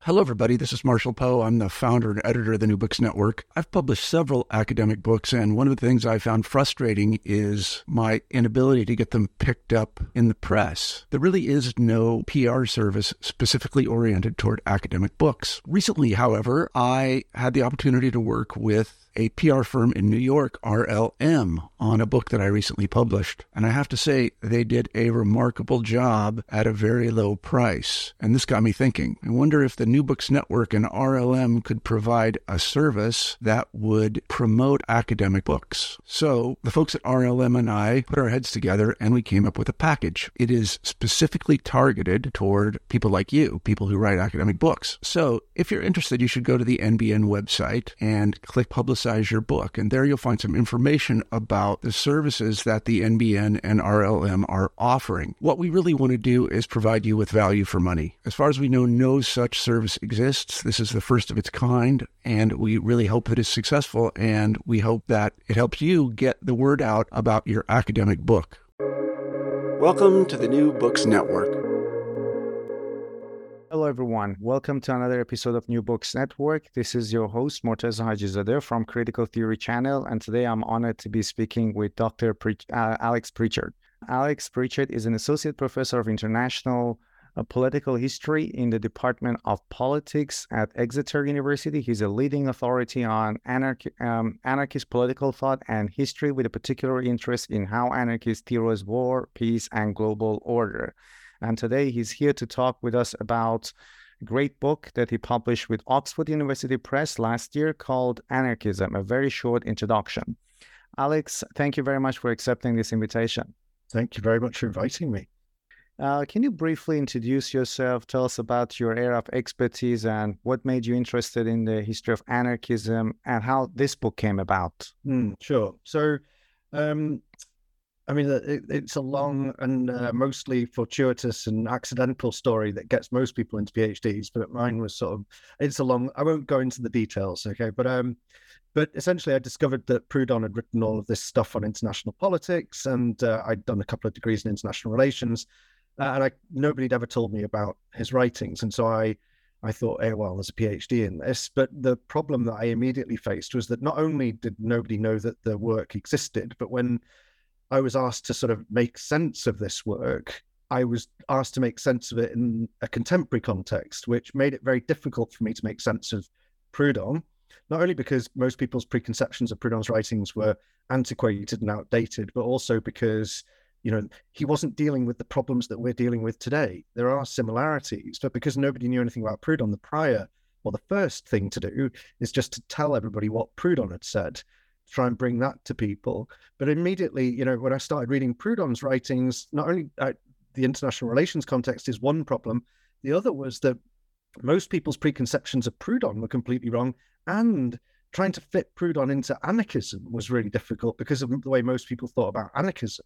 Hello, everybody. This is Marshall Poe. I'm the founder and editor of the New Books Network. I've published several academic books, and one of the things I found frustrating is my inability to get them picked up in the press. There really is no PR service specifically oriented toward academic books. Recently, however, I had the opportunity to work with a PR firm in New York, RLM, on a book that I recently published. And I have to say, they did a remarkable job at a very low price. And this got me thinking. I wonder if the New Books Network and RLM could provide a service that would promote academic books. So the folks at RLM and I put our heads together and we came up with a package. It is specifically targeted toward people like you, people who write academic books. So if you're interested, you should go to the NBN website and click Publicize Your Book. And there you'll find some information about the services that the NBN and RLM are offering. What we really want to do is provide you with value for money. As far as we know, no such service exists. This is the first of its kind, and we really hope that it's successful, and we hope that it helps you get the word out about your academic book. Welcome to the New Books Network. Hello, everyone. Welcome to another episode of New Books Network. This is your host, Morteza Hajizadeh from Critical Theory Channel, and today I'm honored to be speaking with Dr. Alex Pritchard. Alex Pritchard is an associate professor of international political history in the Department of Politics at Exeter University. He's a leading authority on anarchist political thought and history, with a particular interest in how anarchists theorize war, peace, and global order. And today he's here to talk with us about a great book that he published with Oxford University Press last year called Anarchism, a very short introduction. Alex, thank you very much for accepting this invitation. Thank you very much for inviting me. Can you briefly introduce yourself, tell us about your area of expertise and what made you interested in the history of anarchism and how this book came about? Sure. So, it's a long and mostly fortuitous and accidental story that gets most people into PhDs, but mine was it's a long, I won't go into the details, okay? But essentially I discovered that Proudhon had written all of this stuff on international politics, and I'd done a couple of degrees in international relations, and nobody had ever told me about his writings. And so I thought, hey, well, there's a PhD in this. But the problem that I immediately faced was that not only did nobody know that the work existed, but when I was asked to sort of make sense of this work, I was asked to make sense of it in a contemporary context, which made it very difficult for me to make sense of Proudhon, not only because most people's preconceptions of Proudhon's writings were antiquated and outdated, but also because, he wasn't dealing with the problems that we're dealing with today. There are similarities, but because nobody knew anything about Proudhon, the first thing to do is just to tell everybody what Proudhon had said, try and bring that to people. But immediately, when I started reading Proudhon's writings, not only the international relations context is one problem, the other was that most people's preconceptions of Proudhon were completely wrong, and trying to fit Proudhon into anarchism was really difficult because of the way most people thought about anarchism.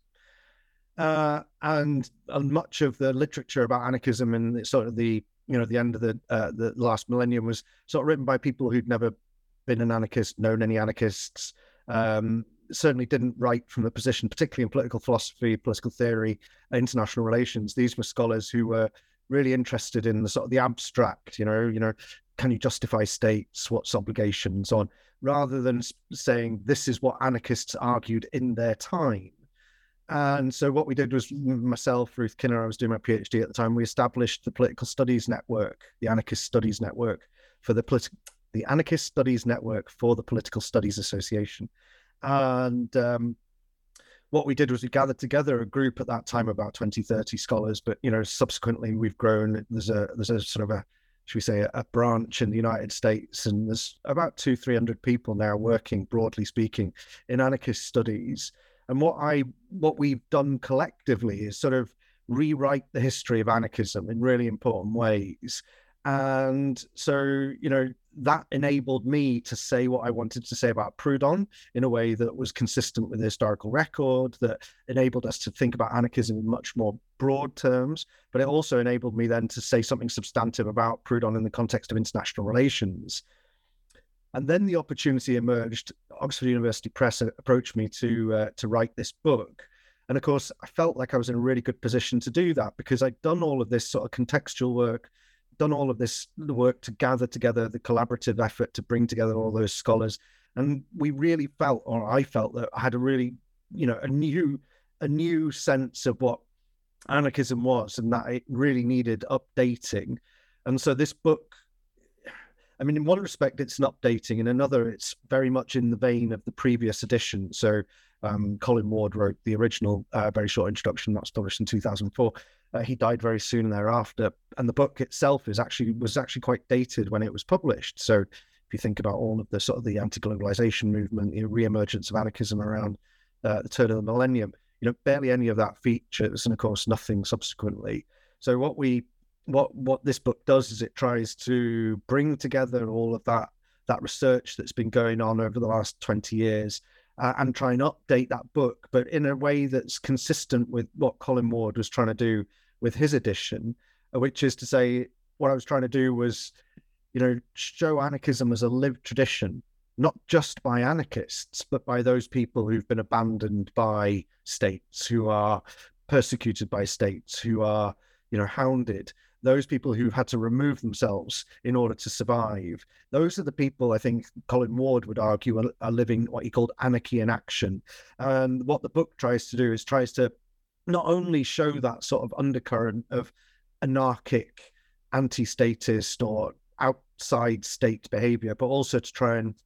And much of the literature about anarchism and sort of the end of the last millennium was sort of written by people who'd never been an anarchist, known any anarchists, certainly didn't write from a position, particularly in political philosophy, political theory, international relations. These were scholars who were really interested in the sort of the abstract, can you justify states, what's obligations on, rather than saying this is what anarchists argued in their time. And so what we did was, myself, Ruth Kinner, I was doing my PhD at the time, we established the Political Studies Network, the Anarchist Studies Network for the Anarchist Studies Network for the Political Studies Association. And what we did was we gathered together a group at that time, about 20, 30 scholars, but, subsequently we've grown. There's a sort of should we say, a branch in the United States, and there's about 200-300 people now working, broadly speaking, in anarchist studies. And what we've done collectively is sort of rewrite the history of anarchism in really important ways. And so, that enabled me to say what I wanted to say about Proudhon in a way that was consistent with the historical record, that enabled us to think about anarchism in much more broad terms. But it also enabled me then to say something substantive about Proudhon in the context of international relations. And then the opportunity emerged. Oxford University Press approached me to write this book. And of course, I felt like I was in a really good position to do that because I'd done all of this sort of contextual work, done all of this work to gather together the collaborative effort to bring together all those scholars. And we really felt, or I felt, that I had a really, a new sense of what anarchism was, and that it really needed updating. And so this book, I mean, in one respect, it's an updating. In another, it's very much in the vein of the previous edition. So Colin Ward wrote the original very short introduction that was published in 2004. He died very soon thereafter. And the book itself was actually quite dated when it was published. So if you think about all of the sort of the anti-globalization movement, the re-emergence of anarchism around the turn of the millennium, barely any of that features, and of course, nothing subsequently. So what this book does is it tries to bring together all of that research that's been going on over the last 20 years and try and update that book, but in a way that's consistent with what Colin Ward was trying to do with his edition, which is to say, what I was trying to do was, show anarchism as a lived tradition, not just by anarchists, but by those people who've been abandoned by states, who are persecuted by states, who are, hounded. Those people who've had to remove themselves in order to survive. Those are the people, I think, Colin Ward would argue, are living what he called anarchy in action. And what the book tries to do is tries to not only show that sort of undercurrent of anarchic, anti-statist or outside state behavior, but also to try and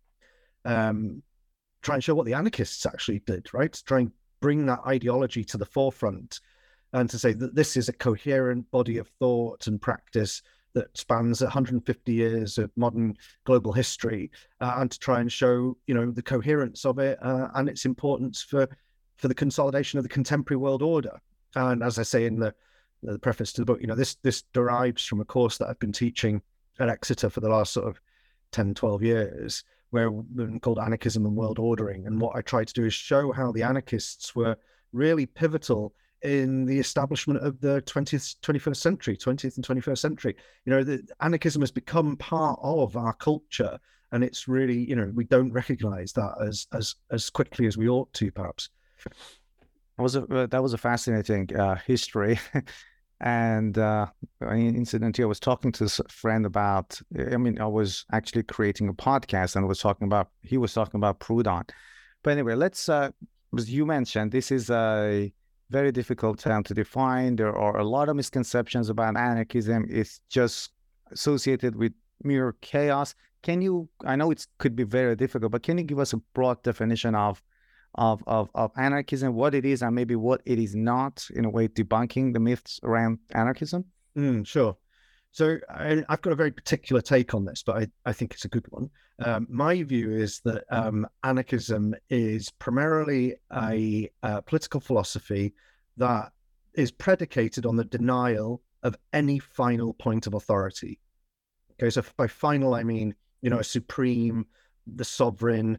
show what the anarchists actually did, right? To try and bring that ideology to the forefront, and to say that this is a coherent body of thought and practice that spans 150 years of modern global history, and to try and show, the coherence of it and its importance for the consolidation of the contemporary world order. And as I say in the preface to the book, this derives from a course that I've been teaching at Exeter for the last sort of 10, 12 years, called Anarchism and World Ordering. And what I try to do is show how the anarchists were really pivotal in the establishment of the 20th and 21st century. The anarchism has become part of our culture, and it's really, we don't recognize that as quickly as we ought to, perhaps. That was a fascinating history. And incidentally, I was talking to a friend about, I was actually creating a podcast, and he was talking about Proudhon. But anyway, let's, as you mentioned, this is a very difficult term to define. There are a lot of misconceptions about anarchism. It's just associated with mere chaos. I know it could be very difficult, but can you give us a broad definition of anarchism, what it is and maybe what it is not, in a way debunking the myths around anarchism? Sure. So I've got a very particular take on this, but I think it's a good one. My view is that anarchism is primarily a political philosophy that is predicated on the denial of any final point of authority. Okay, so by final, I mean, a supreme, the sovereign,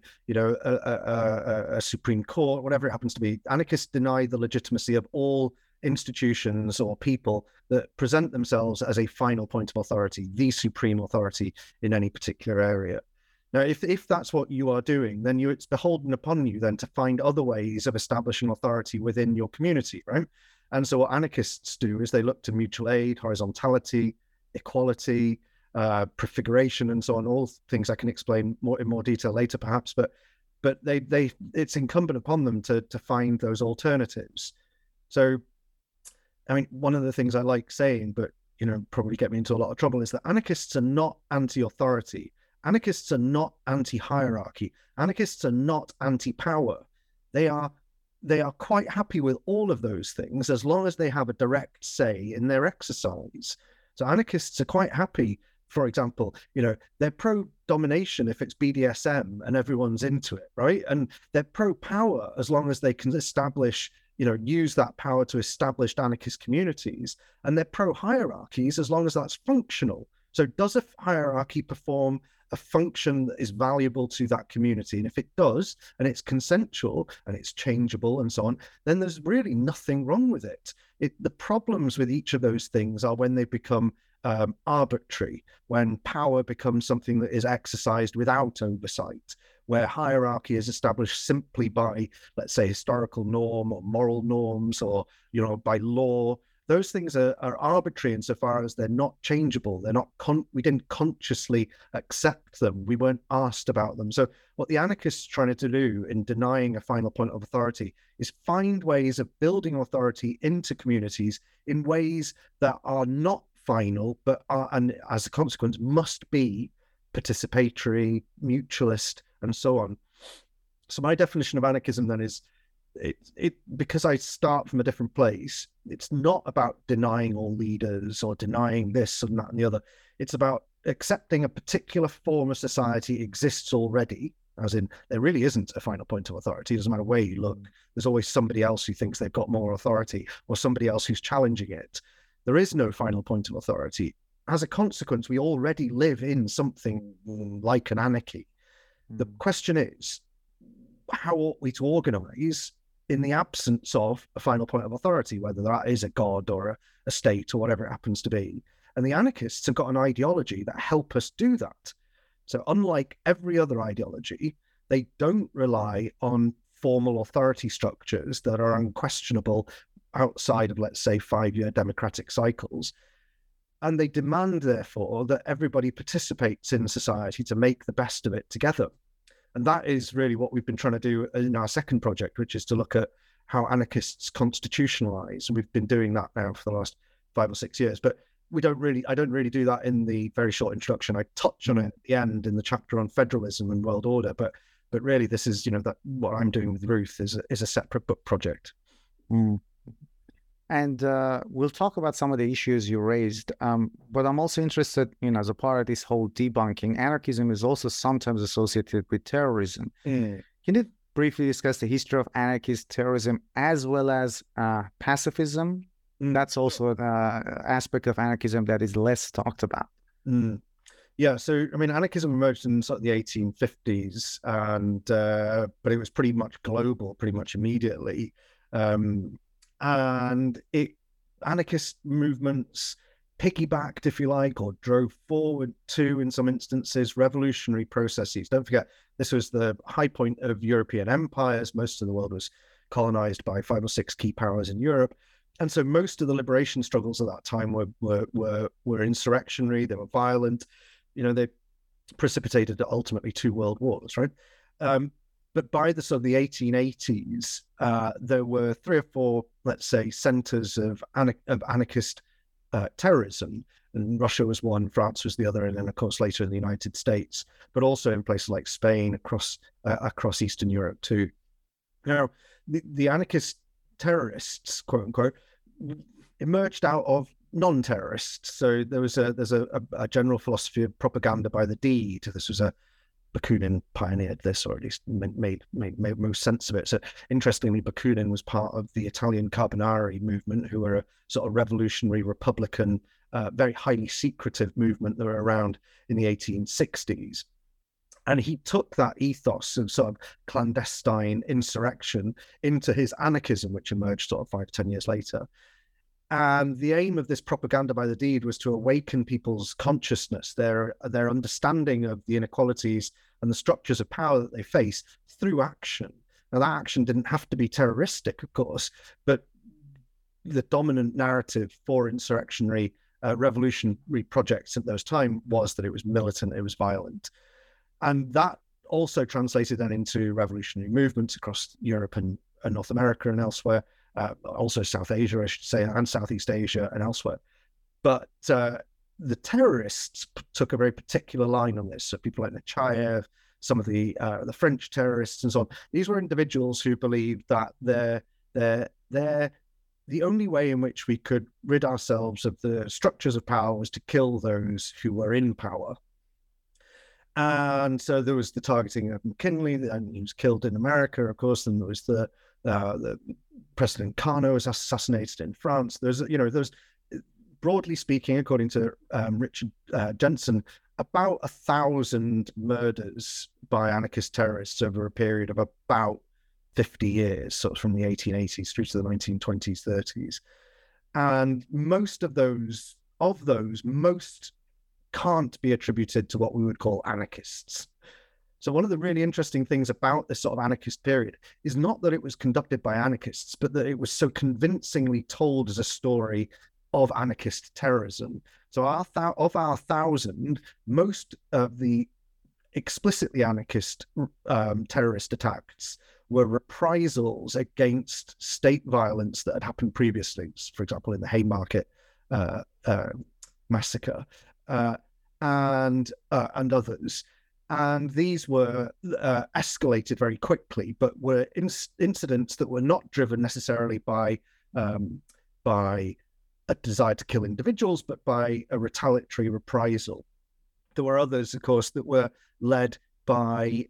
a supreme court, whatever it happens to be. Anarchists deny the legitimacy of all institutions or people that present themselves as a final point of authority, the supreme authority in any particular area. Now, if that's what you are doing, then it's beholden upon you then to find other ways of establishing authority within your community, right? And so what anarchists do is they look to mutual aid, horizontality, equality, prefiguration, and so on, all things I can explain in more detail later, perhaps, but it's incumbent upon them to find those alternatives. So, I mean, one of the things I like saying, but probably get me into a lot of trouble, is that anarchists are not anti-authority. Anarchists are not anti-hierarchy. Anarchists are not anti-power. They are quite happy with all of those things as long as they have a direct say in their exercise. So anarchists are quite happy, for example, they're pro-domination if it's BDSM and everyone's into it, right? And they're pro-power as long as they can establish, use that power to establish anarchist communities. And they're pro-hierarchies as long as that's functional. So does a hierarchy perform a function that is valuable to that community? And if it does, and it's consensual and it's changeable and so on, then there's really nothing wrong with it. The problems with each of those things are when they become arbitrary, when power becomes something that is exercised without oversight, where hierarchy is established simply by, let's say, historical norm or moral norms, or by law. those things are arbitrary insofar as they're not changeable. They're not we didn't consciously accept them. We weren't asked about them. So what the anarchists are trying to do in denying a final point of authority is find ways of building authority into communities in ways that are not final, but are, and as a consequence, must be participatory, mutualist, and so on. So my definition of anarchism then is, it because I start from a different place, it's not about denying all leaders or denying this and that and the other. It's about accepting a particular form of society exists already, as in there really isn't a final point of authority. It doesn't matter where you look. There's always somebody else who thinks they've got more authority or somebody else who's challenging it. There is no final point of authority. As a consequence, we already live in something like an anarchy. The question is, how ought we to organize in the absence of a final point of authority, whether that is a god or a state or whatever it happens to be? And the anarchists have got an ideology that help us do that. So unlike every other ideology, they don't rely on formal authority structures that are unquestionable outside of, let's say, 5-year democratic cycles. And they demand, therefore, that everybody participates in society to make the best of it together. And that is really what we've been trying to do in our second project, which is to look at how anarchists constitutionalize. And we've been doing that now for the last 5 or 6 years. But I don't really do that in the very short introduction. I touch on it at the end in the chapter on federalism and world order. But really, this is, that what I'm doing with Ruth is a separate book project. And we'll talk about some of the issues you raised, but I'm also interested, as a part of this whole debunking, anarchism is also sometimes associated with terrorism. Can you briefly discuss the history of anarchist terrorism as well as pacifism? That's also an aspect of anarchism that is less talked about. Yeah, so anarchism emerged in sort of the 1850s, and but it was pretty much global, pretty much immediately. And anarchist movements piggybacked, if you like, or drove forward to, in some instances, revolutionary processes. Don't forget, this was the high point of European empires. Most of the world was colonized by 5 or 6 key powers in Europe. And so most of the liberation struggles at that time were insurrectionary, they were violent. They precipitated ultimately 2 world wars, right? But by the sort of the 1880s, there were 3 or 4, let's say, centers of anarchist terrorism. And Russia was one, France was the other, and then, of course, later in the United States, but also in places like Spain, across Eastern Europe too. Now, the anarchist terrorists, quote unquote, emerged out of non-terrorists. So there's a general philosophy of propaganda by the deed. This was Bakunin pioneered this, or at least made most sense of it. So interestingly, Bakunin was part of the Italian Carbonari movement, who were a sort of revolutionary Republican, very highly secretive movement that were around in the 1860s. And he took that ethos of sort of clandestine insurrection into his anarchism, which emerged sort of 5 to 10 years later. And the aim of this propaganda by the deed was to awaken people's consciousness, their understanding of the inequalities and the structures of power that they face through action. Now, that action didn't have to be terroristic, of course, but the dominant narrative for insurrectionary revolutionary projects at those times was that it was militant, it was violent. And that also translated then into revolutionary movements across Europe and North America and elsewhere. Also South Asia, I should say, and Southeast Asia and elsewhere. But the terrorists took a very particular line on this. So people like Nechayev, some of the French terrorists and so on. These were individuals who believed that the only way in which we could rid ourselves of the structures of power was to kill those who were in power. And so there was the targeting of McKinley, and he was killed in America, of course. And there was the President Carnot was assassinated in France. There's broadly speaking, according to Richard Jensen, about 1,000 murders by anarchist terrorists over a period of about 50 years, sort of from the 1880s through to the 1920s, 30s. And most of those, most can't be attributed to what we would call anarchists. So one of the really interesting things about this sort of anarchist period is not that it was conducted by anarchists, but that it was so convincingly told as a story of anarchist terrorism. So of our 1,000, most of the explicitly anarchist terrorist attacks were reprisals against state violence that had happened previously, for example, in the Haymarket massacre and others. And these were escalated very quickly, but were incidents that were not driven necessarily by a desire to kill individuals, but by a retaliatory reprisal. There were others, of course, that were led by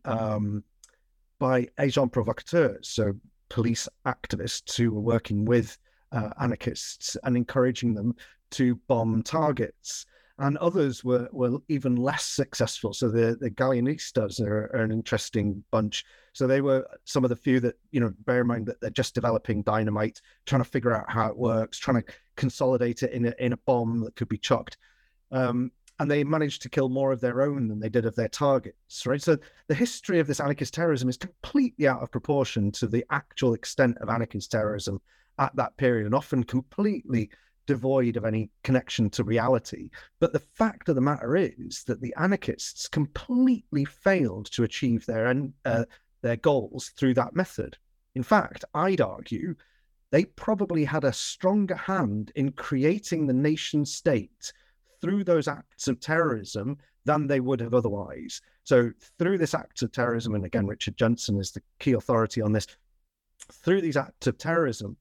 agents provocateurs, so police activists who were working with anarchists and encouraging them to bomb targets. And others were even less successful. So the Galleanistas are an interesting bunch. So they were some of the few that, bear in mind that they're just developing dynamite, trying to figure out how it works, trying to consolidate it in a bomb that could be chucked. And they managed to kill more of their own than they did of their targets, right? So the history of this anarchist terrorism is completely out of proportion to the actual extent of anarchist terrorism at that period, and often completely devoid of any connection to reality. But the fact of the matter is that the anarchists completely failed to achieve their goals through that method. In fact, I'd argue they probably had a stronger hand in creating the nation state through those acts of terrorism than they would have otherwise. So through this act of terrorism, and again, Richard Jensen is the key authority on this, through these acts of terrorism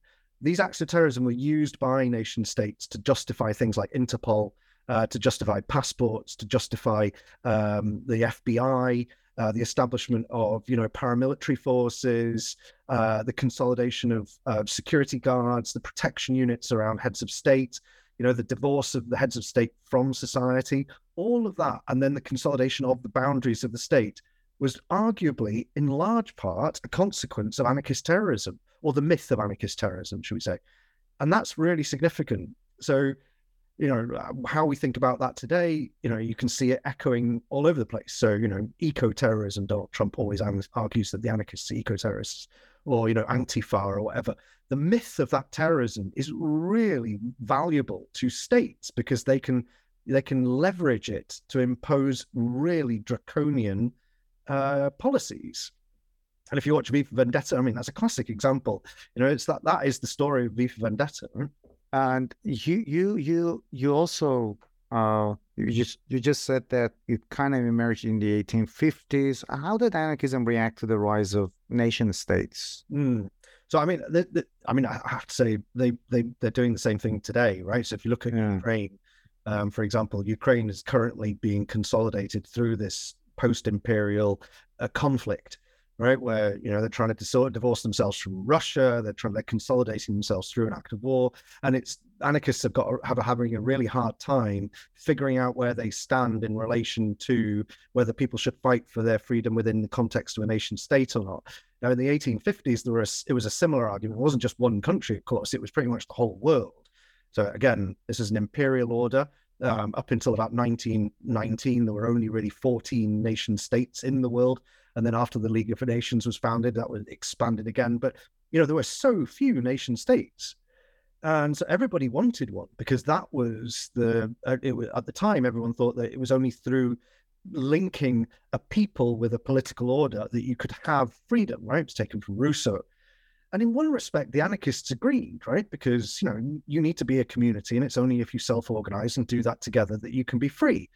were used by nation states to justify things like Interpol, to justify passports, to justify the FBI, the establishment of paramilitary forces, the consolidation of security guards, the protection units around heads of state, the divorce of the heads of state from society, all of that, and then the consolidation of the boundaries of the state was arguably, in large part, a consequence of anarchist terrorism, or the myth of anarchist terrorism, should we say. And that's really significant. So, how we think about that today, you can see it echoing all over the place. So, eco-terrorism, Donald Trump always argues that the anarchists are eco-terrorists, or, Antifa or whatever. The myth of that terrorism is really valuable to states because they can leverage it to impose really draconian policies. And if you watch V for Vendetta, I mean, that's a classic example. It's that is the story of V for Vendetta. Right? And you also you just said that it kind of emerged in the 1850s. How did anarchism react to the rise of nation states? So I mean, I have to say they're doing the same thing today, right? So if you look at Ukraine, for example, Ukraine is currently being consolidated through this post-imperial conflict, right? Where they're trying to divorce themselves from Russia. They're consolidating themselves through an act of war, and anarchists have having a really hard time figuring out where they stand in relation to whether people should fight for their freedom within the context of a nation state or not. Now, in the 1850s, it was a similar argument. It wasn't just one country, of course. It was pretty much the whole world. So again, this is an imperial order. Up until about 1919, there were only really 14 nation states in the world. And then after the League of Nations was founded, that was expanded again. But, there were so few nation states. And so everybody wanted one because that was at the time, everyone thought that it was only through linking a people with a political order that you could have freedom, right? It's taken from Rousseau. And in one respect, the anarchists agreed, right? Because, you need to be a community, and it's only if you self-organize and do that together that you can be free.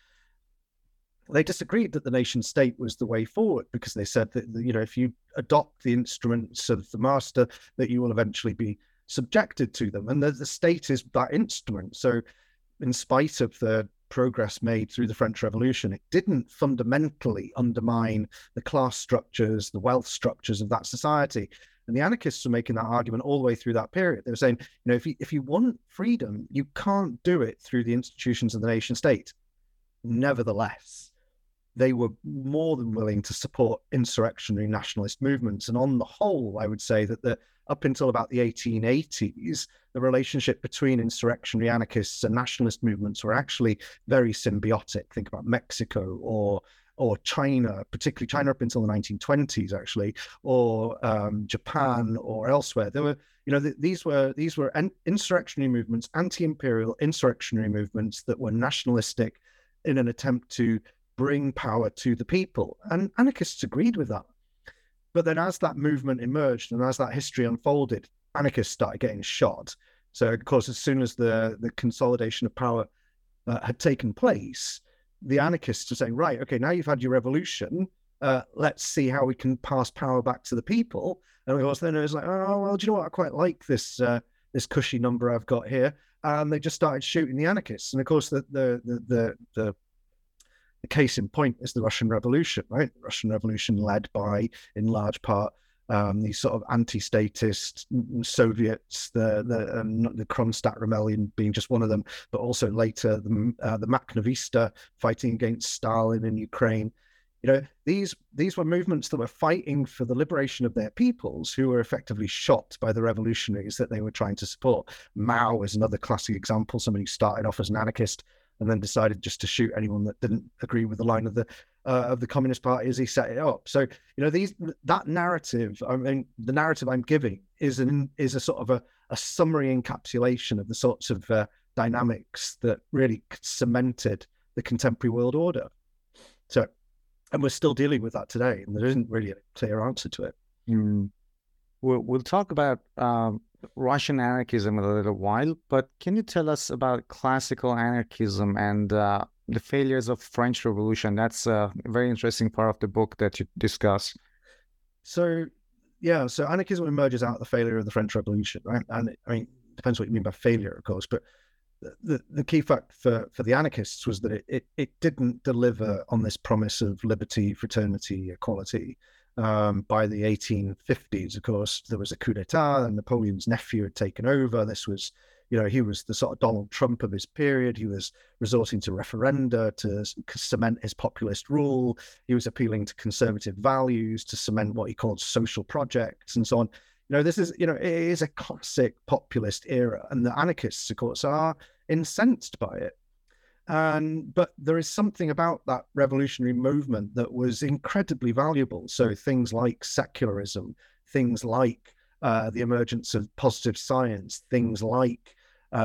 They disagreed that the nation state was the way forward because they said that, if you adopt the instruments of the master, that you will eventually be subjected to them. And the state is that instrument. So in spite of the progress made through the French Revolution, it didn't fundamentally undermine the class structures, the wealth structures of that society. And the anarchists were making that argument all the way through that period. They were saying, if you want freedom, you can't do it through the institutions of the nation state. Nevertheless, they were more than willing to support insurrectionary nationalist movements. And on the whole, I would say that up until about the 1880s, the relationship between insurrectionary anarchists and nationalist movements were actually very symbiotic. Think about Mexico or China, particularly China up until the 1920s, actually, or Japan or elsewhere. There were, these were insurrectionary movements, anti-imperial insurrectionary movements that were nationalistic in an attempt to bring power to the people. And anarchists agreed with that. But then as that movement emerged and as that history unfolded, anarchists started getting shot. So, of course, as soon as the consolidation of power had taken place, the anarchists are saying, right, okay, now you've had your revolution, let's see how we can pass power back to the people. And of course, then it was like, oh, well, do you know what? I quite like this cushy number I've got here. And they just started shooting the anarchists. And of course, the case in point is the Russian Revolution, right? The Russian Revolution led by, in large part, these sort of anti-statist Soviets, the Kronstadt Rebellion being just one of them, but also later the Makhnovista fighting against Stalin in Ukraine. These were movements that were fighting for the liberation of their peoples who were effectively shot by the revolutionaries that they were trying to support. Mao is another classic example, somebody who started off as an anarchist and then decided just to shoot anyone that didn't agree with the line of the Communist Party as he set it up. So, that narrative, I mean, the narrative I'm giving is a sort of a summary encapsulation of the sorts of dynamics that really cemented the contemporary world order. So, and we're still dealing with that today, and there isn't really a clear answer to it. We'll talk about Russian anarchism in a little while, but can you tell us about classical anarchism and the failures of French Revolution? That's a very interesting part of the book that you discuss. So anarchism emerges out of the failure of the French Revolution, right? And I mean, it depends what you mean by failure, of course, but the key fact for the anarchists was that it didn't deliver on this promise of liberty, fraternity, equality. By the 1850s, of course, there was a coup d'etat and Napoleon's nephew had taken over. This was, he was the sort of Donald Trump of his period. He was resorting to referenda to cement his populist rule. He was appealing to conservative values to cement what he called social projects and so on. This is, it is a classic populist era, and the anarchists, of course, are incensed by it. But there is something about that revolutionary movement that was incredibly valuable. So things like secularism, things like the emergence of positive science, things like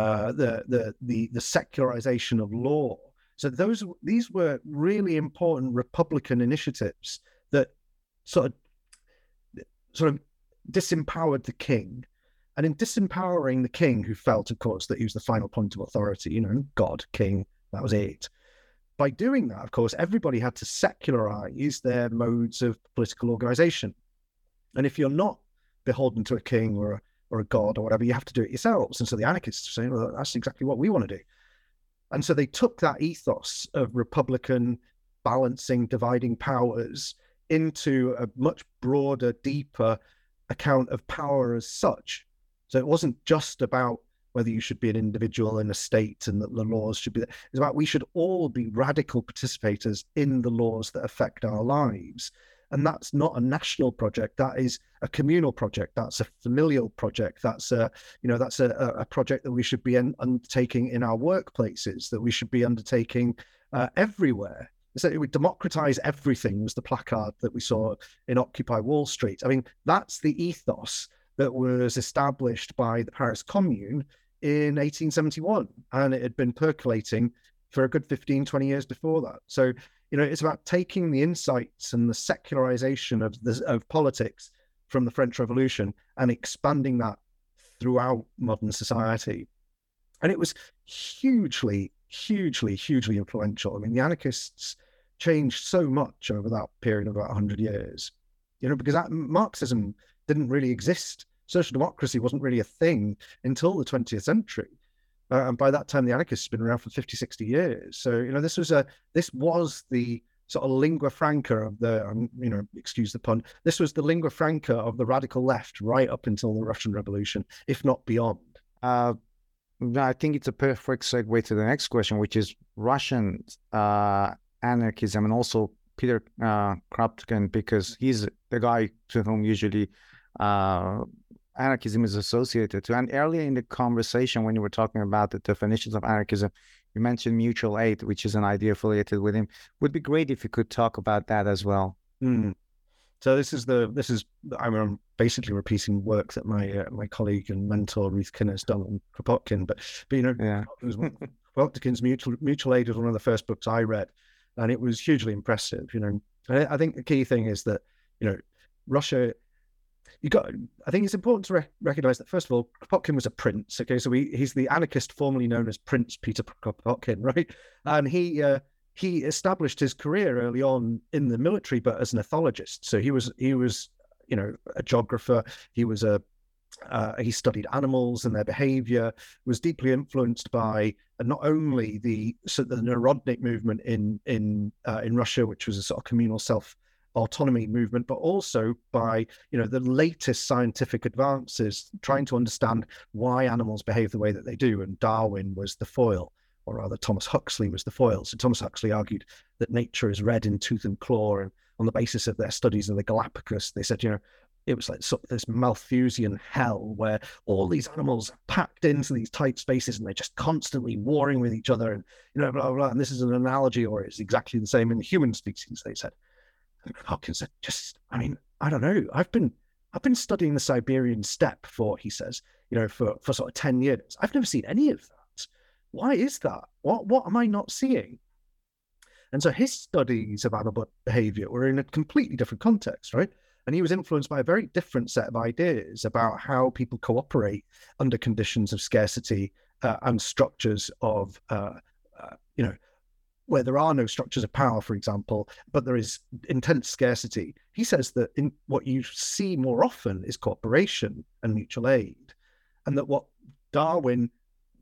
the secularization of law. So these were really important Republican initiatives that sort of disempowered the king. And in disempowering the king, who felt, of course, that he was the final point of authority, God, king, that was it. By doing that, of course, everybody had to secularize their modes of political organization. And if you're not beholden to a king or a god or whatever, you have to do it yourselves. And so the anarchists are saying, well, that's exactly what we want to do. And so they took that ethos of Republican balancing, dividing powers into a much broader, deeper account of power as such. So it wasn't just about whether you should be an individual in a state and that the laws should be there. It's about we should all be radical participators in the laws that affect our lives. And that's not a national project. That is a communal project. That's a familial project. That's a project that we should be undertaking in our workplaces, that we should be undertaking everywhere. So it would democratize everything was the placard that we saw in Occupy Wall Street. I mean, that's the ethos that was established by the Paris Commune in 1871. And it had been percolating for a good 15, 20 years before that. So, it's about taking the insights and the secularization of politics from the French Revolution and expanding that throughout modern society. And it was hugely, hugely, hugely influential. I mean, the anarchists changed so much over that period of about 100 years, because Marxism didn't really exist. Social democracy wasn't really a thing until the 20th century. And by that time, the anarchists had been around for 50, 60 years. So, this was the sort of lingua franca of the, excuse the pun, this was the lingua franca of the radical left right up until the Russian Revolution, if not beyond. I think it's a perfect segue to the next question, which is Russian anarchism, and also Peter Kropotkin, because he's the guy to whom usually anarchism is associated to. And earlier in the conversation, when you were talking about the definitions of anarchism, you mentioned mutual aid, which is an idea affiliated with him. Would be great if you could talk about that as well. So I'm basically repeating work that my colleague and mentor Ruth Kinner has done on Kropotkin, but Kropotkin's Mutual Aid was one of the first books I read, and it was hugely impressive. I think the key thing is that Russia. I think it's important to recognize that, first of all, Kropotkin was a prince. Okay, so he's the anarchist formerly known as Prince Peter Kropotkin, right? And he established his career early on in the military, but as an ethologist. So he was a geographer. He studied animals and their behavior. Was deeply influenced by not only the Narodnik movement in Russia, which was a sort of communal self-autonomy movement, but also by the latest scientific advances, trying to understand why animals behave the way that they do. And Darwin was the foil, or rather Thomas Huxley was the foil. So Thomas Huxley argued that nature is red in tooth and claw, and on the basis of their studies of the Galapagos, they said, it was like sort of this Malthusian hell where all these animals are packed into these tight spaces and they're just constantly warring with each other, and blah, blah, blah. And this is an analogy, or it's exactly the same in the human species, they said. And Kropotkin said, I don't know. I've been studying the Siberian steppe for sort of 10 years. I've never seen any of that. Why is that? What am I not seeing? And so his studies of animal behavior were in a completely different context, right? And he was influenced by a very different set of ideas about how people cooperate under conditions of scarcity and structures of, where there are no structures of power, for example, but there is intense scarcity. He says that what you see more often is cooperation and mutual aid, and that what Darwin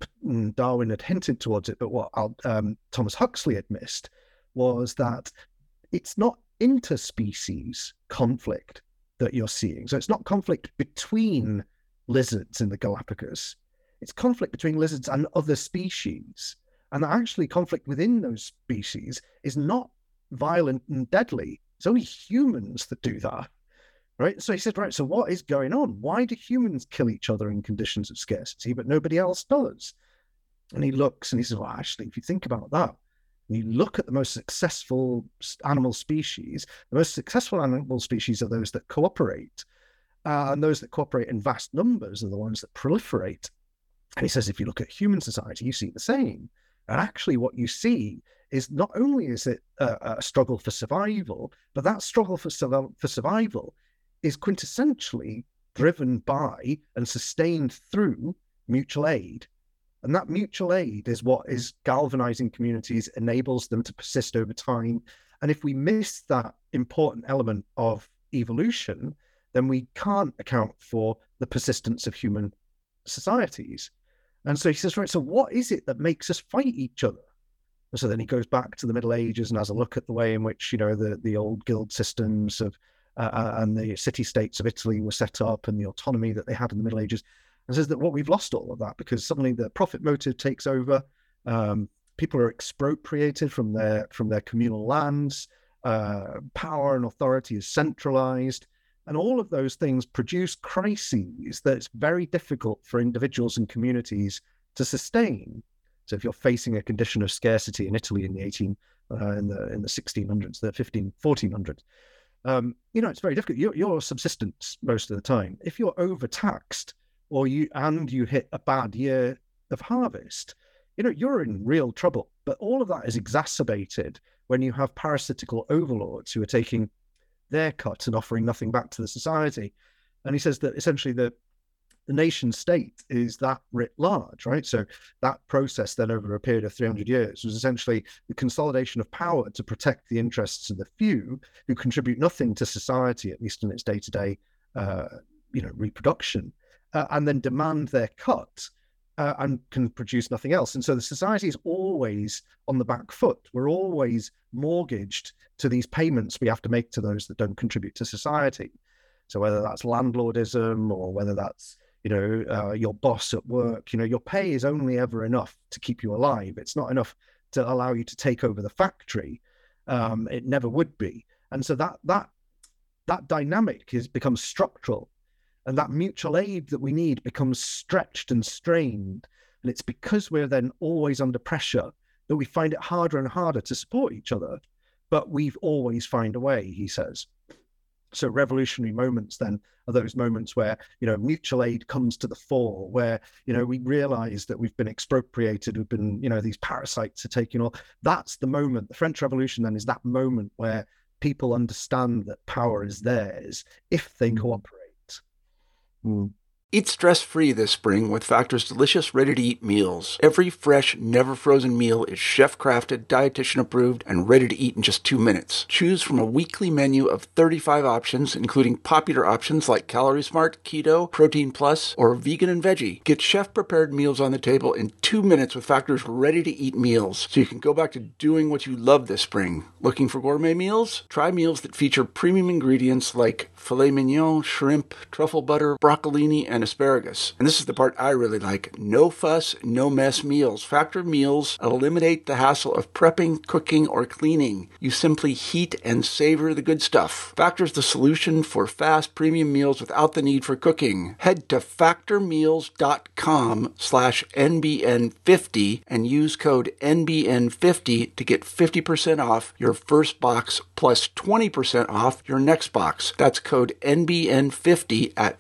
had hinted towards it, but what Thomas Huxley had missed was that it's not interspecies conflict that you're seeing. So it's not conflict between lizards in the Galapagos. It's conflict between lizards and other species. And actually conflict within those species is not violent and deadly. It's only humans that do that, right? So he said, right, so what is going on? Why do humans kill each other in conditions of scarcity, but nobody else does? And he looks and he says, well, actually, if you think about that, and you look at the most successful animal species, the most successful animal species are those that cooperate. And those that cooperate in vast numbers are the ones that proliferate. And he says, if you look at human society, you see the same. And actually what you see is not only is it a struggle for survival, but that struggle for survival is quintessentially driven by and sustained through mutual aid. And that mutual aid is what is galvanizing communities, enables them to persist over time. And if we miss that important element of evolution, then we can't account for the persistence of human societies. And so he says, right, so what is it that makes us fight each other? And so then he goes back to the Middle Ages and has a look at the way in which, the old guild systems of and the city-states of Italy were set up and the autonomy that they had in the Middle Ages, and says that we've lost all of that because suddenly the profit motive takes over. People are expropriated from their communal lands. Power and authority is centralized. And all of those things produce crises that it's very difficult for individuals and communities to sustain. So if you're facing a condition of scarcity in Italy in the 1600s, the 1400s, it's very difficult. You're subsistence most of the time. If you're overtaxed or you hit a bad year of harvest, you're in real trouble. But all of that is exacerbated when you have parasitical overlords who are taking their cut and offering nothing back to the society. And he says that essentially the nation state is that writ large, right? So that process then over a period of 300 years was essentially the consolidation of power to protect the interests of the few who contribute nothing to society, at least in its day-to-day, reproduction, and then demand their cut and can produce nothing else. And so the society is always on the back foot. We're always mortgaged to these payments we have to make to those that don't contribute to society. So whether that's landlordism or whether that's, your boss at work, your pay is only ever enough to keep you alive. It's not enough to allow you to take over the factory. It never would be. And so that dynamic becomes structural. And that mutual aid that we need becomes stretched and strained. And it's because we're then always under pressure that we find it harder and harder to support each other. But we've always found a way, he says. So revolutionary moments then are those moments where, mutual aid comes to the fore, where, we realize that we've been expropriated, we've been, these parasites are taking all. That's the moment. The French Revolution then is that moment where people understand that power is theirs if they cooperate. Mm. Eat stress-free this spring with Factor's delicious, ready-to-eat meals. Every fresh, never-frozen meal is chef-crafted, dietitian-approved, and ready to eat in just 2 minutes. Choose from a weekly menu of 35 options, including popular options like Calorie Smart, Keto, Protein Plus, or Vegan and Veggie. Get chef-prepared meals on the table in 2 minutes with Factor's ready-to-eat meals, so you can go back to doing what you love this spring. Looking for gourmet meals? Try meals that feature premium ingredients like filet mignon, shrimp, truffle butter, broccolini, and asparagus. And this is the part I really like. No fuss, no mess meals. Factor meals eliminate the hassle of prepping, cooking, or cleaning. You simply heat and savor the good stuff. Factor's the solution for fast premium meals without the need for cooking. Head to factormeals.com/NBN50 and use code NBN50 to get 50% off your first box plus 20% off your next box. That's code NBN50 at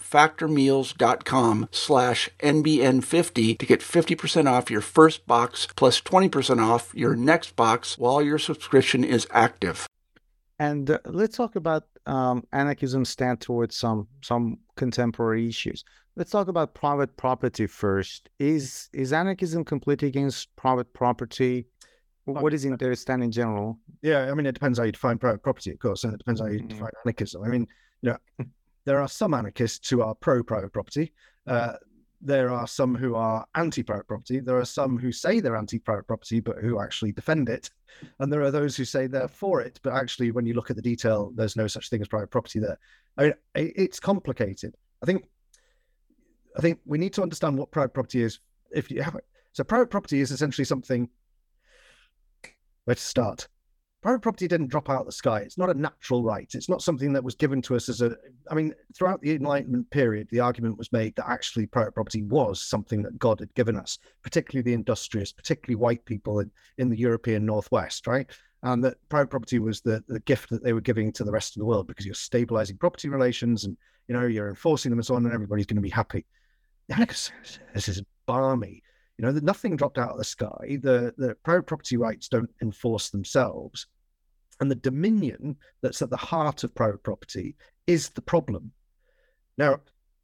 factormeals.com/NBN50 to get 50% off your first box plus 20% off your next box while your subscription is active. And let's talk about anarchism's stand towards some contemporary issues. Let's talk about private property first. Is anarchism completely against private property? What is their stand in general? Yeah, I mean, it depends how you define private property, of course, and it depends how you define anarchism. I mean, there are some anarchists who are pro-private property. There are some who are anti-private property. There are some who say they're anti-private property, but who actually defend it. And there are those who say they're for it, but actually, when you look at the detail, there's no such thing as private property there. I mean, it's complicated. I think we need to understand what private property is. If you have it, so private property is essentially something. Where to start? Private property didn't drop out of the sky. It's not a natural right. It's not something that was given to us throughout the Enlightenment period, the argument was made that actually private property was something that God had given us, particularly the industrious, particularly white people in the European Northwest, right? And that private property was the gift that they were giving to the rest of the world because you're stabilizing property relations and, you're enforcing them and so on, and everybody's going to be happy. This is balmy. That nothing dropped out of the sky. The private property rights don't enforce themselves. And the dominion that's at the heart of private property is the problem. Now,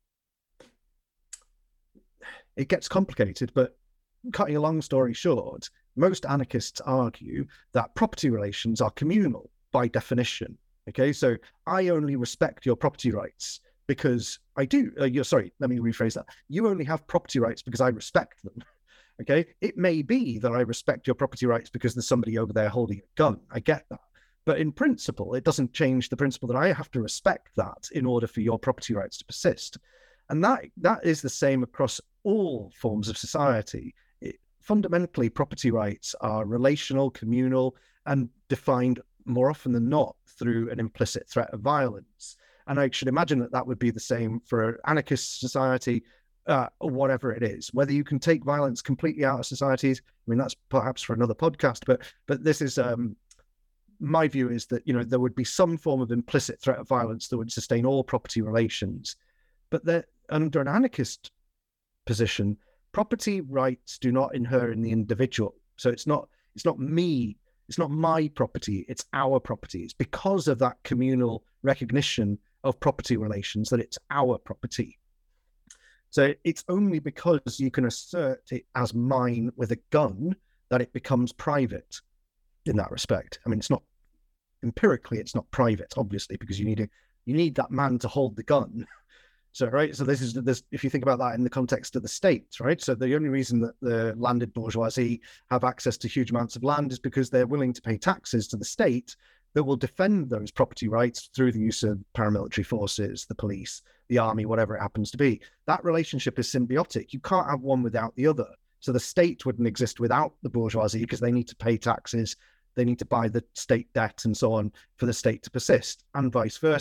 it gets complicated, but cutting a long story short, most anarchists argue that property relations are communal by definition. Okay, so I only respect your property rights because I do. Let me rephrase that. You only have property rights because I respect them. Okay, it may be that I respect your property rights because there's somebody over there holding a gun. I get that. But in principle, it doesn't change the principle that I have to respect that in order for your property rights to persist. And that is the same across all forms of society. Fundamentally, property rights are relational, communal, and defined more often than not through an implicit threat of violence. And I should imagine that would be the same for anarchist society, or whatever it is. Whether you can take violence completely out of societies, I mean, that's perhaps for another podcast, but this is my view is that there would be some form of implicit threat of violence that would sustain all property relations. But that under an anarchist position, property rights do not inhere in the individual. So it's not me, it's not my property, it's our property. It's because of that communal recognition of property relations that it's our property. So it's only because you can assert it as mine with a gun that it becomes private in that respect. I mean, it's not empirically, it's not private, obviously, because you need that man to hold the gun. So, right. So this if you think about that in the context of the state, right? So the only reason that the landed bourgeoisie have access to huge amounts of land is because they're willing to pay taxes to the state that will defend those property rights through the use of paramilitary forces, the police, the army, whatever it happens to be. That relationship is symbiotic. You can't have one without the other. So the state wouldn't exist without the bourgeoisie because they need to pay taxes, they need to buy the state debt and so on for the state to persist, and vice versa.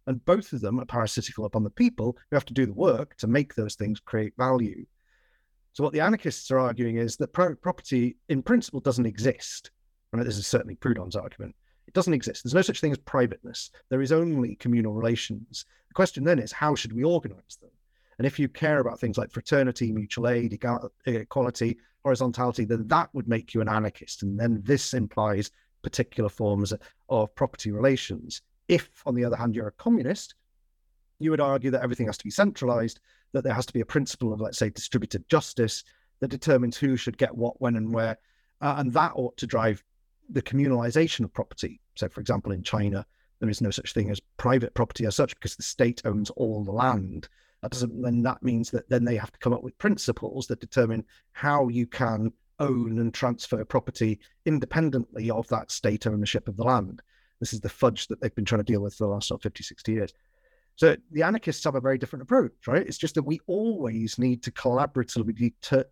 And both of them are parasitical upon the people who have to do the work to make those things create value. So what the anarchists are arguing is that private property in principle doesn't exist. Right? This is certainly Proudhon's argument. It doesn't exist. There's no such thing as privateness. There is only communal relations. The question then is, how should we organize them? And if you care about things like fraternity, mutual aid, equality, horizontality, then that would make you an anarchist. And then this implies particular forms of property relations. If, on the other hand, you're a communist, you would argue that everything has to be centralized, that there has to be a principle of, let's say, distributed justice that determines who should get what, when, and where. And that ought to drive the communalization of property. So, for example, in China, there is no such thing as private property as such because the state owns all the land. That means that then they have to come up with principles that determine how you can own and transfer property independently of that state ownership of the land. This is the fudge that they've been trying to deal with for the last 50, 60 years. So the anarchists have a very different approach, right? It's just that we always need to collaboratively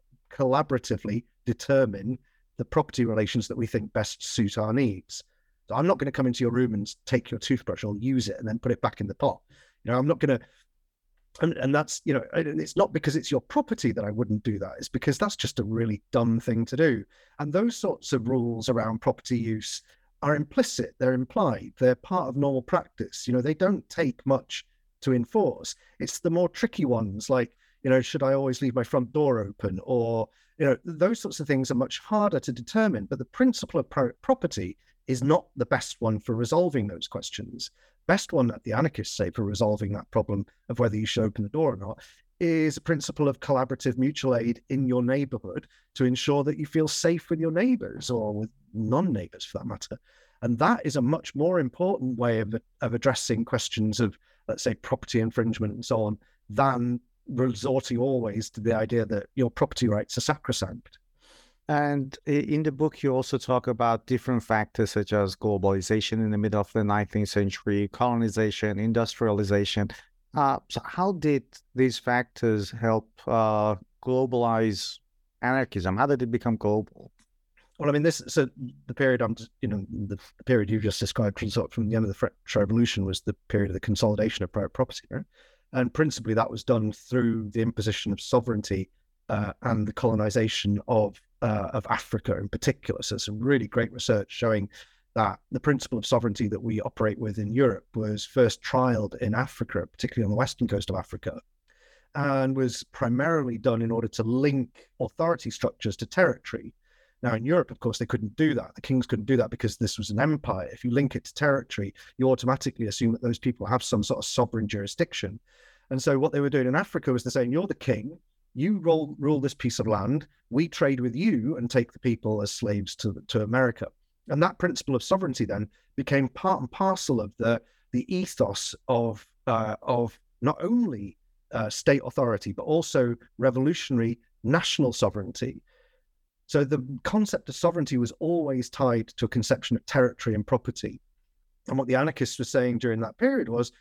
determine the property relations that we think best suit our needs. So I'm not going to come into your room and take your toothbrush. I'll use it and then put it back in the pot. I'm not going to, and that's, it's not because it's your property that I wouldn't do that. It's because that's just a really dumb thing to do. And those sorts of rules around property use are implicit, they're implied, they're part of normal practice. They don't take much to enforce. It's the more tricky ones like, should I always leave my front door open? Or, those sorts of things are much harder to determine. But the principle of private property is not the best one for resolving those questions. Best one that the anarchists say for resolving that problem of whether you should open the door or not is a principle of collaborative mutual aid in your neighborhood to ensure that you feel safe with your neighbors or with non-neighbors for that matter. And that is a much more important way of addressing questions of, let's say, property infringement and so on, than resorting always to the idea that your property rights are sacrosanct. And in the book, you also talk about different factors such as globalization in the middle of the 19th century, colonization, industrialization. So how did these factors help globalize anarchism? How did it become global? Well, I mean, the period the period you just described from the end of the French Revolution was the period of the consolidation of private property, right? And principally that was done through the imposition of sovereignty and the colonization of Africa in particular. So some really great research showing that the principle of sovereignty that we operate with in Europe was first trialed in Africa, particularly on the western coast of Africa, and was primarily done in order to link authority structures to territory. Now, in Europe, of course, they couldn't do that. The kings couldn't do that because this was an empire. If you link it to territory, you automatically assume that those people have some sort of sovereign jurisdiction. And so what they were doing in Africa was they're saying, you're the king, you rule this piece of land, we trade with you and take the people as slaves to America. And that principle of sovereignty then became part and parcel of the ethos of not only state authority, but also revolutionary national sovereignty. So the concept of sovereignty was always tied to a conception of territory and property. And what the anarchists were saying during that period was,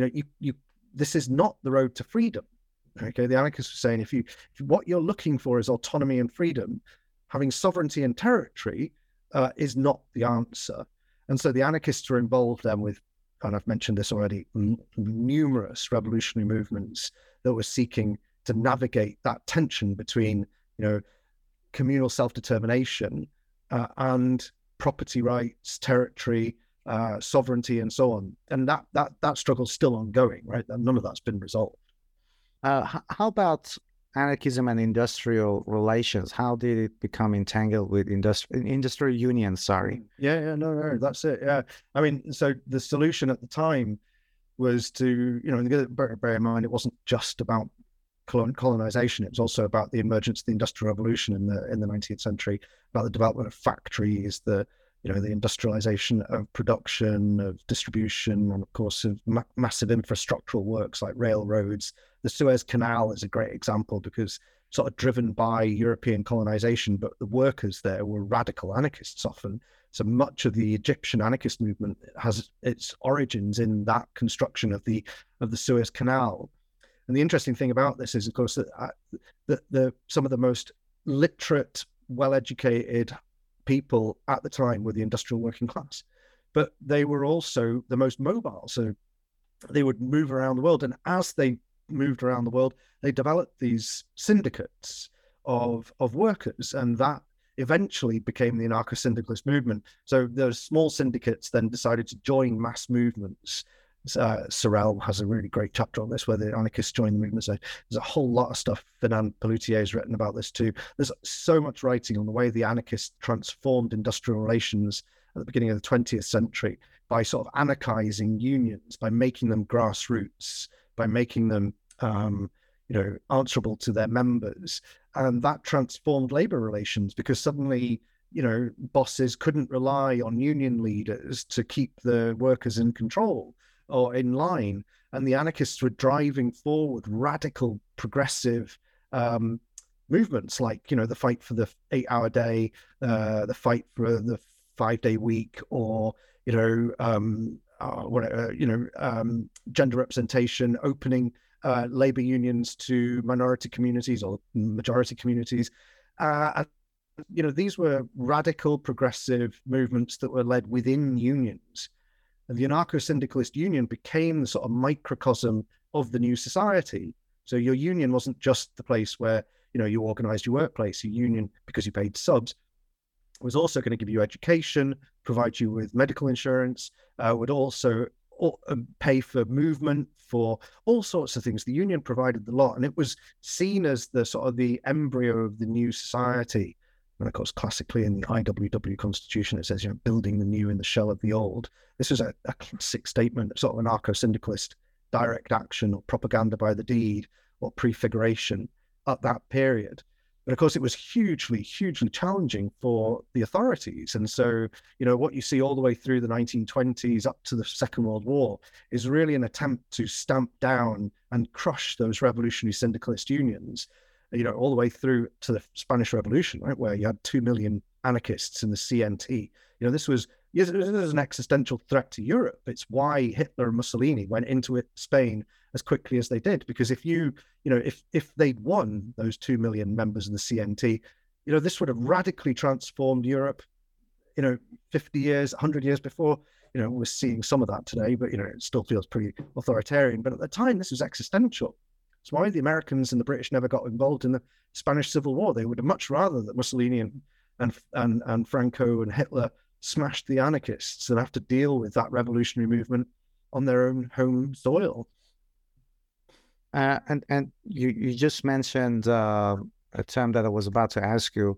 this is not the road to freedom. Okay, the anarchists were saying, if what you're looking for is autonomy and freedom, having sovereignty and territory is not the answer. And so the anarchists were involved then with, and I've mentioned this already, numerous revolutionary movements that were seeking to navigate that tension between, communal self-determination and property rights, territory, sovereignty, and so on. And that struggle's still ongoing, right? None of that's been resolved. How about anarchism and industrial relations? How did it become entangled with industrial unions? Sorry. Yeah, no, that's it. Yeah, I mean, so the solution at the time was to, bear in mind, it wasn't just about colonization. It was also about the emergence of the Industrial Revolution in the 19th century, about the development of factories, the industrialization of production, of distribution, and of course of massive infrastructural works like railroads. The Suez Canal is a great example because sort of driven by European colonization, but the workers there were radical anarchists often. So much of the Egyptian anarchist movement has its origins in that construction of the Suez Canal. And the interesting thing about this is, of course, that some of the most literate, well-educated people at the time were the industrial working class, but they were also the most mobile. So they would move around the world. And as they moved around the world, they developed these syndicates of workers, and that eventually became the anarcho-syndicalist movement. So those small syndicates then decided to join mass movements. Sorel has a really great chapter on this, where the anarchists joined the movement. So there's a whole lot of stuff. Fernand Pelloutier has written about this too. There's so much writing on the way the anarchists transformed industrial relations at the beginning of the 20th century by sort of anarchizing unions, by making them grassroots, by making them answerable to their members. And that transformed labor relations, because suddenly, bosses couldn't rely on union leaders to keep the workers in control or in line. And the anarchists were driving forward radical, progressive movements, like, the fight for the 8-hour day, the fight for the 5-day week, or, gender representation, opening labor unions to minority communities or majority communities. And, these were radical, progressive movements that were led within unions. And the anarcho-syndicalist union became the sort of microcosm of the new society. So your union wasn't just the place where, you organized your workplace. Your union, because you paid subs, was also going to give you education, provide you with medical insurance, would also pay for movement, for all sorts of things. The union provided the lot, and it was seen as the sort of the embryo of the new society. And of course, classically in the IWW Constitution, it says, building the new in the shell of the old. This was a classic statement, sort of anarcho-syndicalist direct action or propaganda by the deed or prefiguration at that period. But of course, it was hugely, hugely challenging for the authorities. And so, what you see all the way through the 1920s up to the Second World War is really an attempt to stamp down and crush those revolutionary syndicalist unions, all the way through to the Spanish Revolution, right, where you had 2 million anarchists in the CNT. This was an existential threat to Europe. It's why Hitler and Mussolini went into Spain as quickly as they did, because if they'd won those 2 million members of the CNT, this would have radically transformed Europe, 50 years, 100 years before. We're seeing some of that today, but, it still feels pretty authoritarian. But at the time, this was existential. It's why the Americans and the British never got involved in the Spanish Civil War. They would have much rather that Mussolini and Franco and Hitler smashed the anarchists and have to deal with that revolutionary movement on their own home soil. And you just mentioned a term that I was about to ask you,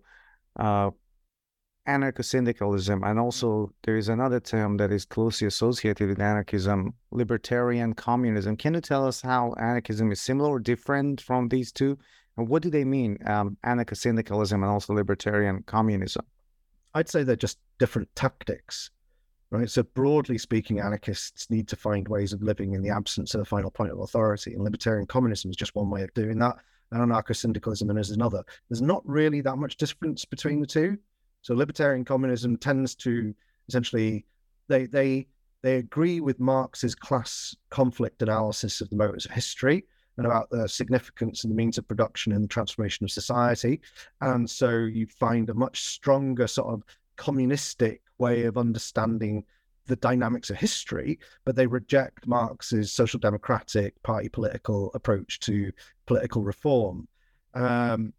anarcho-syndicalism, and also there is another term that is closely associated with anarchism, libertarian communism. Can you tell us how anarchism is similar or different from these two? And what do they mean, anarcho-syndicalism and also libertarian communism? I'd say they're just different tactics, right? So broadly speaking, anarchists need to find ways of living in the absence of a final point of authority, and libertarian communism is just one way of doing that, and anarcho-syndicalism is another. There's not really that much difference between the two. So libertarian communism tends to essentially, they agree with Marx's class conflict analysis of the motives of history and about the significance and the means of production in the transformation of society. And so you find a much stronger sort of communistic way of understanding the dynamics of history, but they reject Marx's social democratic party political approach to political reform. And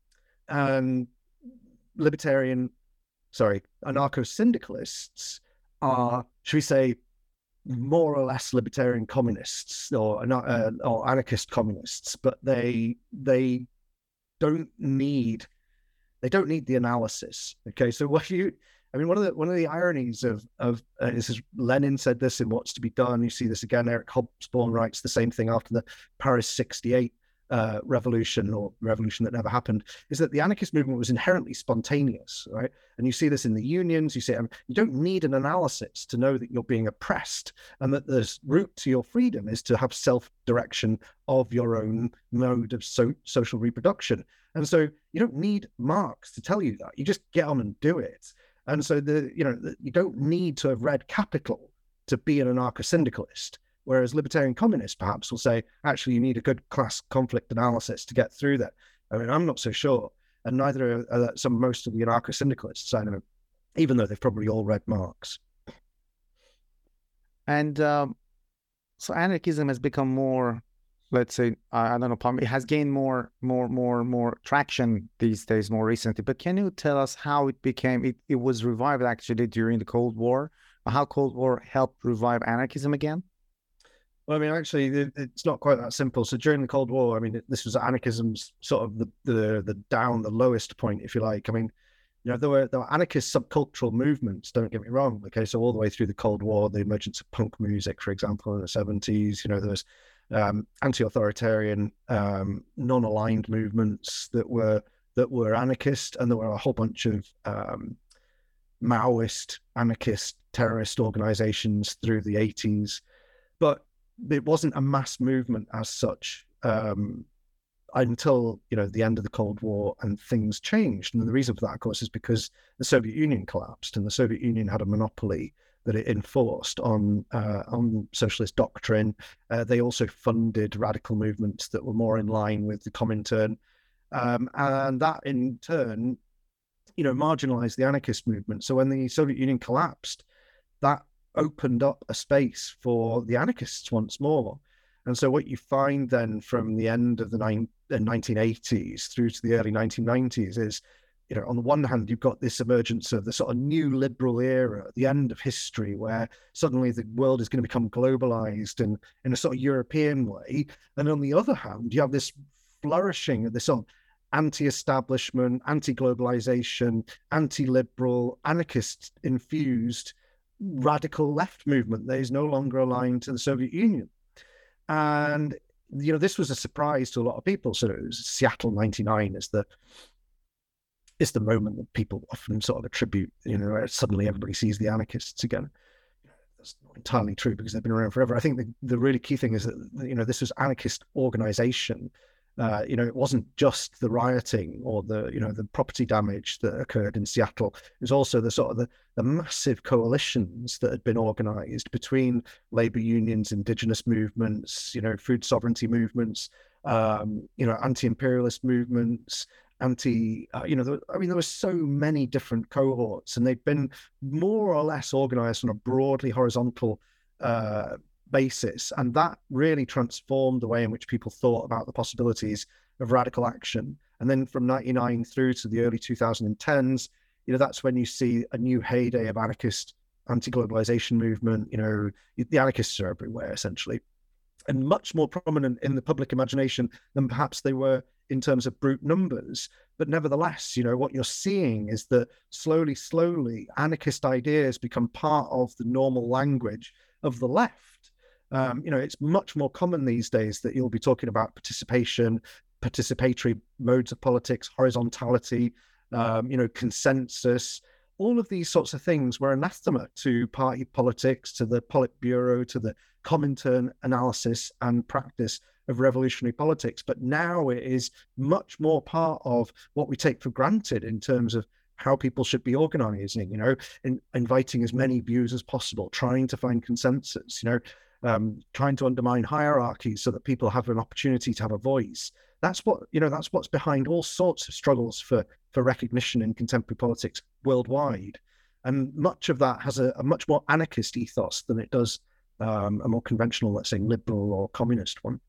anarcho-syndicalists are, should we say, more or less libertarian communists or anarchist communists, but they don't need the analysis. Okay, so one of the ironies of this is, Lenin said this in What's to Be Done. You see this again. Eric Hobsbawm writes the same thing after the Paris '68 revolution, or revolution that never happened, is that the anarchist movement was inherently spontaneous, right? And you see this in the unions. You see, you don't need an analysis to know that you're being oppressed, and that the route to your freedom is to have self-direction of your own mode of social reproduction. And so you don't need Marx to tell you that. You just get on and do it. And so you don't need to have read Capital to be an anarcho-syndicalist. Whereas libertarian communists perhaps will say, actually, you need a good class conflict analysis to get through that. I'm not so sure. And neither are most of the anarcho-syndicalists, I know, even though they've probably all read Marx. And So anarchism has become more, let's say, I don't know, it has gained more traction these days, more recently. But can you tell us how it became? It was revived actually during the Cold War. How Cold War helped revive anarchism again? Well, I mean, actually, it's not quite that simple. So during the Cold War, I mean, this was anarchism's sort of the lowest point, if you like. I mean, there were anarchist subcultural movements, don't get me wrong. Okay, so all the way through the Cold War, the emergence of punk music, for example, in the 70s, there was anti-authoritarian, non-aligned movements that were anarchist, and there were a whole bunch of Maoist, anarchist, terrorist organizations through the 80s. But it wasn't a mass movement as such until the end of the Cold War, and things changed. And the reason for that, of course, is because the Soviet Union collapsed, and the Soviet Union had a monopoly that it enforced on socialist doctrine. They also funded radical movements that were more in line with the Comintern, and that in turn, marginalized the anarchist movement. So when the Soviet Union collapsed, that opened up a space for the anarchists once more. And so what you find then from the end of the 1980s through to the early 1990s is, on the one hand, you've got this emergence of the sort of new liberal era, the end of history, where suddenly the world is going to become globalized and in a sort of European way. And on the other hand, you have this flourishing of this sort of anti-establishment, anti-globalization, anti-liberal, anarchist-infused radical left movement that is no longer aligned to the Soviet Union. And, this was a surprise to a lot of people. So it was Seattle 99 is the moment that people often sort of attribute, where suddenly everybody sees the anarchists again. That's not entirely true because they've been around forever. I think the really key thing is that, this was anarchist organization. It wasn't just the rioting or the property damage that occurred in Seattle. It was also the sort of the massive coalitions that had been organized between labor unions, indigenous movements, food sovereignty movements, anti-imperialist movements, there were so many different cohorts, and they've been more or less organized on a broadly horizontal basis, and that really transformed the way in which people thought about the possibilities of radical action. And then from 99 through to the early 2010s, that's when you see a new heyday of anarchist anti-globalization movement. The anarchists are everywhere essentially, and much more prominent in the public imagination than perhaps they were in terms of brute numbers. But nevertheless, what you're seeing is that slowly anarchist ideas become part of the normal language of the left. It's much more common these days that you'll be talking about participation, participatory modes of politics, horizontality, consensus. All of these sorts of things were anathema to party politics, to the Politburo, to the Comintern analysis and practice of revolutionary politics. But now it is much more part of what we take for granted in terms of how people should be organizing, inviting as many views as possible, trying to find consensus, trying to undermine hierarchies so that people have an opportunity to have a voice. That's what's behind all sorts of struggles for recognition in contemporary politics worldwide. And much of that has a much more anarchist ethos than it does a more conventional, let's say, liberal or communist one.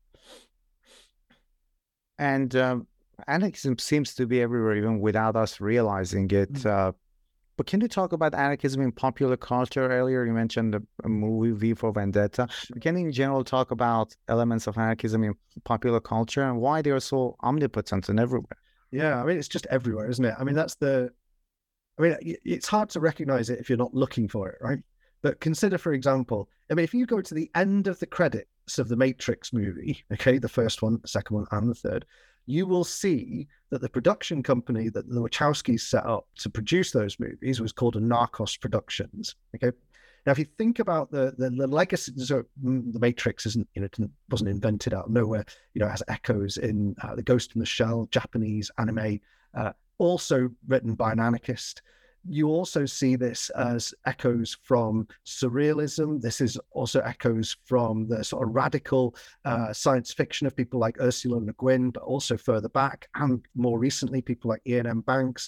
And anarchism seems to be everywhere, even without us realizing it. But can you talk about anarchism in popular culture? Earlier, you mentioned a movie, V for Vendetta. Can you in general talk about elements of anarchism in popular culture and why they are so omnipotent and everywhere? Yeah, I mean, it's just everywhere, isn't it? I mean, it's hard to recognize it if you're not looking for it, right? But consider, for example, if you go to the end of the credits of the Matrix movie, okay, the first one, the second one, and the third, you will see that the production company that the Wachowskis set up to produce those movies was called Narcos Productions. Okay, now if you think about the legacy, so the Matrix wasn't invented out of nowhere. It has echoes in The Ghost in the Shell, Japanese anime, also written by an anarchist. You also see this as echoes from surrealism. This is also echoes from the sort of radical science fiction of people like Ursula Le Guin, but also further back and more recently, people like Iain M. Banks.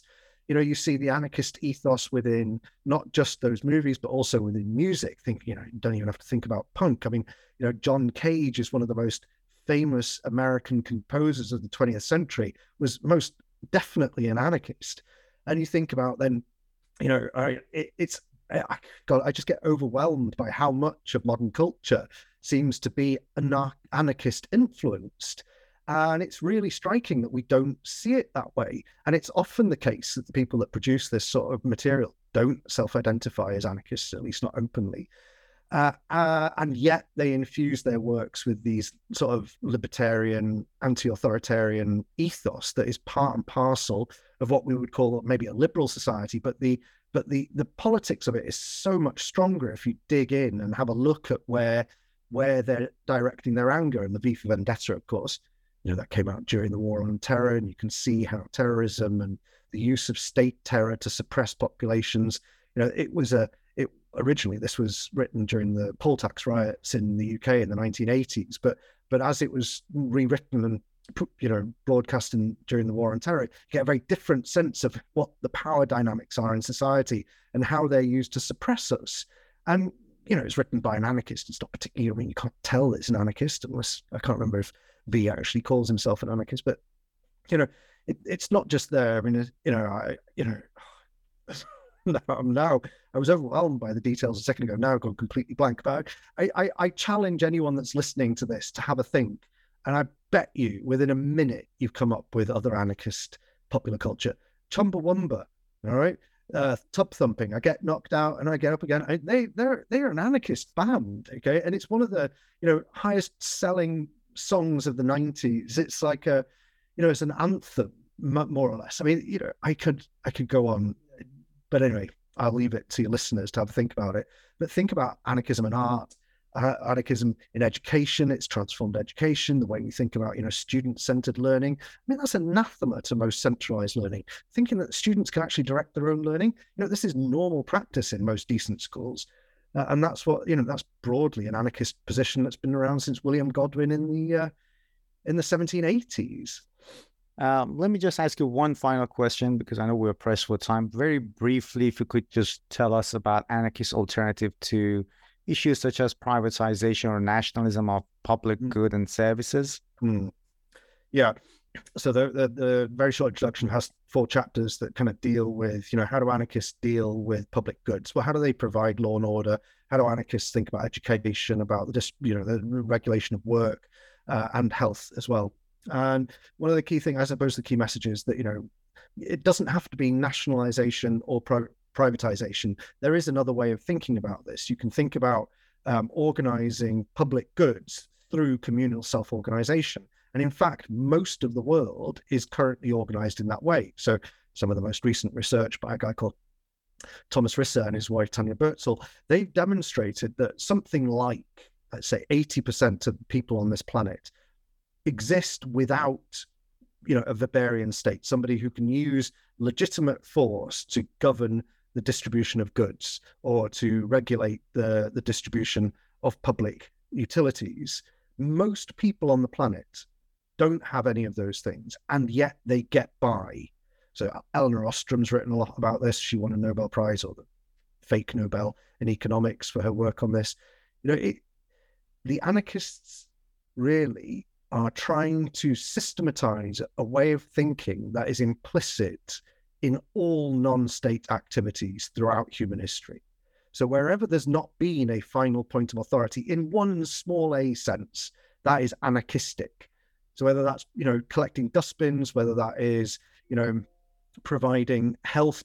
you see the anarchist ethos within not just those movies, but also within music. You don't even have to think about punk. I mean, John Cage is one of the most famous American composers of the 20th century, was most definitely an anarchist. And you think about then, I just get overwhelmed by how much of modern culture seems to be anarchist influenced. And it's really striking that we don't see it that way. And it's often the case that the people that produce this sort of material don't self-identify as anarchists, at least not openly. And yet they infuse their works with these sort of libertarian, anti-authoritarian ethos that is part and parcel of what we would call maybe a liberal society. But the politics of it is so much stronger if you dig in and have a look at where they're directing their anger. And the V for Vendetta, of course, that came out during the War on Terror, and you can see how terrorism and the use of state terror to suppress populations, originally this was written during the poll tax riots in the UK in the 1980s, but as it was rewritten and broadcast during the War on Terror, you get a very different sense of what the power dynamics are in society and how they're used to suppress us. And it's written by an anarchist. It's not particularly, you can't tell it's an anarchist unless, I can't remember if V actually calls himself an anarchist, but it's not just there. I mean, I was overwhelmed by the details a second ago. Now I've gone completely blank. But I challenge anyone that's listening to this to have a think. And I bet you within a minute you've come up with other anarchist popular culture. Chumbawamba, all right? Tub thumping. I get knocked out and I get up again. They're an anarchist band, okay? And it's one of the highest selling songs of the 90s. It's like it's an anthem, more or less. I mean, I could go on, but anyway, I'll leave it to your listeners to have a think about it. But think about anarchism in art, anarchism in education. It's transformed education, the way we think about, student-centered learning. I mean, that's anathema to most centralized learning. Thinking that students can actually direct their own learning. This is normal practice in most decent schools. And that's what, that's broadly an anarchist position that's been around since William Godwin in the 1780s. Let me just ask you one final question, because I know we're pressed for time. Very briefly, if you could just tell us about anarchist alternative to issues such as privatization or nationalism of public good and services. Yeah. So the very short introduction has 4 chapters that kind of deal with, how do anarchists deal with public goods? Well, how do they provide law and order? How do anarchists think about education, about the regulation of work and health as well? And one of the key things, I suppose, the key message is that, it doesn't have to be nationalization or privatization. There is another way of thinking about this. You can think about organizing public goods through communal self-organization. And in fact, most of the world is currently organized in that way. So some of the most recent research by a guy called Thomas Risser and his wife, Tanya Bertzel, they've demonstrated that something like, let's say, 80% of people on this planet exist without, a Weberian state, somebody who can use legitimate force to govern the distribution of goods or to regulate the distribution of public utilities. Most people on the planet don't have any of those things, and yet they get by. So Elinor Ostrom's written a lot about this. She won a Nobel Prize, or the fake Nobel, in economics for her work on this. The anarchists really are trying to systematize a way of thinking that is implicit in all non-state activities throughout human history. So wherever there's not been a final point of authority in one small a sense, that is anarchistic. So whether that's, collecting dustbins, whether that is, providing health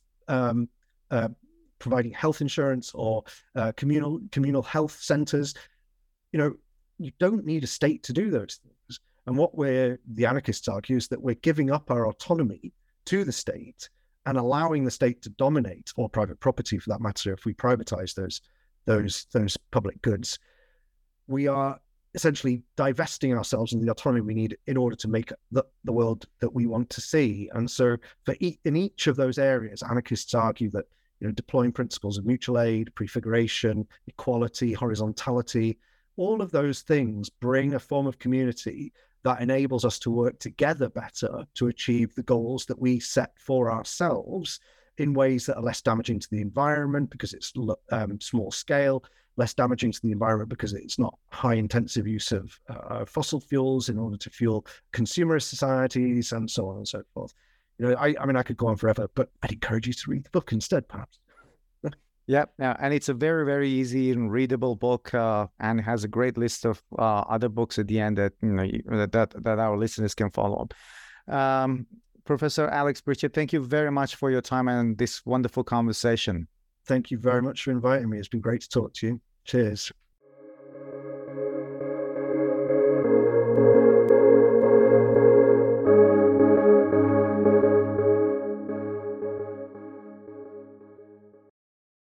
insurance or communal health centers, you don't need a state to do those things. And what the anarchists argue is that we're giving up our autonomy to the state and allowing the state to dominate, or private property for that matter, if we privatize those public goods. We are essentially divesting ourselves of the autonomy we need in order to make the world that we want to see. And so in each of those areas, anarchists argue that deploying principles of mutual aid, prefiguration, equality, horizontality, all of those things bring a form of community that enables us to work together better to achieve the goals that we set for ourselves in ways that are less damaging to the environment because it's small scale, less damaging to the environment because it's not high intensive use of fossil fuels in order to fuel consumerist societies and so on and so forth. I mean, I could go on forever, but I'd encourage you to read the book instead, perhaps. Yeah, and it's a very, very easy and readable book, and has a great list of other books at the end that that our listeners can follow up. Professor Alex Pritchard, thank you very much for your time and this wonderful conversation. Thank you very much for inviting me. It's been great to talk to you. Cheers.